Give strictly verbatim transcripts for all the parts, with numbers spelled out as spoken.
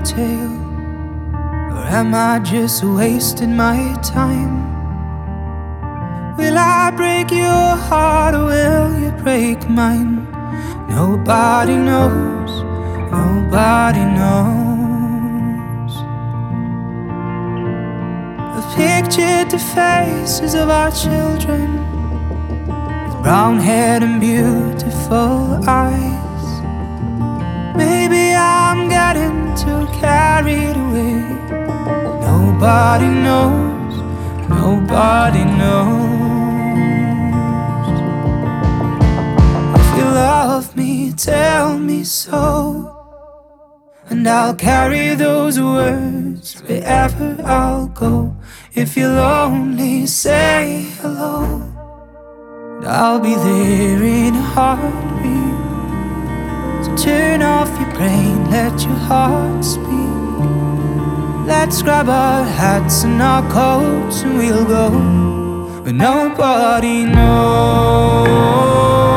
tale? Or am I just wasting my time? Will I break your heart or will you break mine? Nobody knows, nobody knows. I've pictured the faces of our children, brown hair and beautiful eyes. Maybe I'm getting too carried away. Nobody knows, nobody knows. If you love me, tell me so, and I'll carry those words wherever I'll go. If you're lonely, say hello. I'll be there in a heartbeat. So turn off your brain, let your heart speak. Let's grab our hats and our coats and we'll go where nobody knows.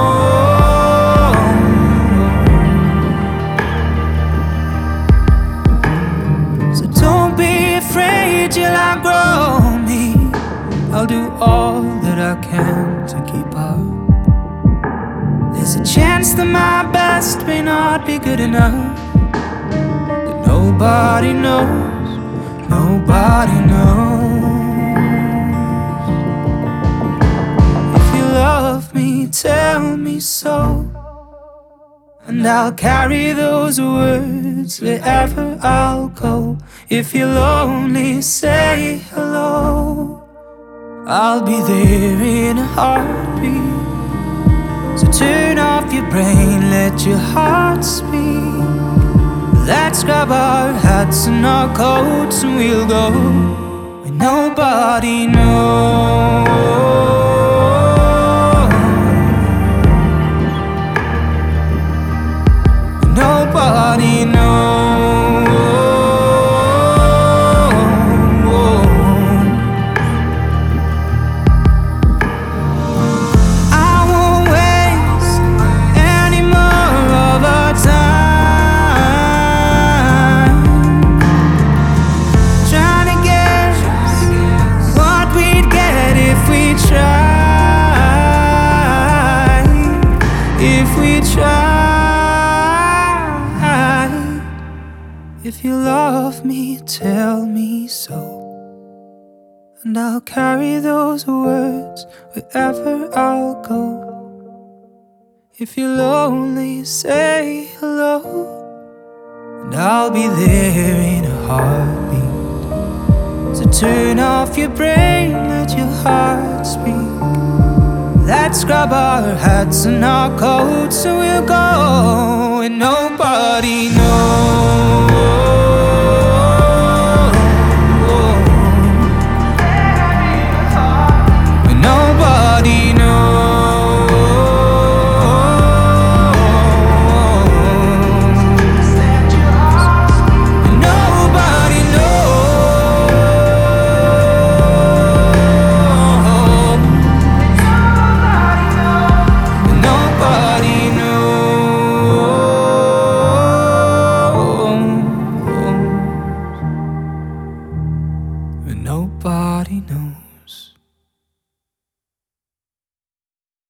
So don't be afraid, you'll outgrow me. I'll do all that I can to keep up. There's a chance that my best may not be good enough, but nobody knows, nobody knows. If you love me, tell me so, and I'll carry those words wherever I'll go. If you're lonely, say hello. I'll be there in a heartbeat. So turn off your brain, let your heart speak. Let's grab our hats and our coats and we'll go where nobody knows. Where nobody knows. If we try, if you love me, tell me so, and I'll carry those words wherever I'll go. If you're lonely, say hello, and I'll be there in a heartbeat. So turn off your brain, let your heart speak. Let's grab our hats and our coats and we'll go and nobody knows. And nobody knows. And nobody Nobody knows.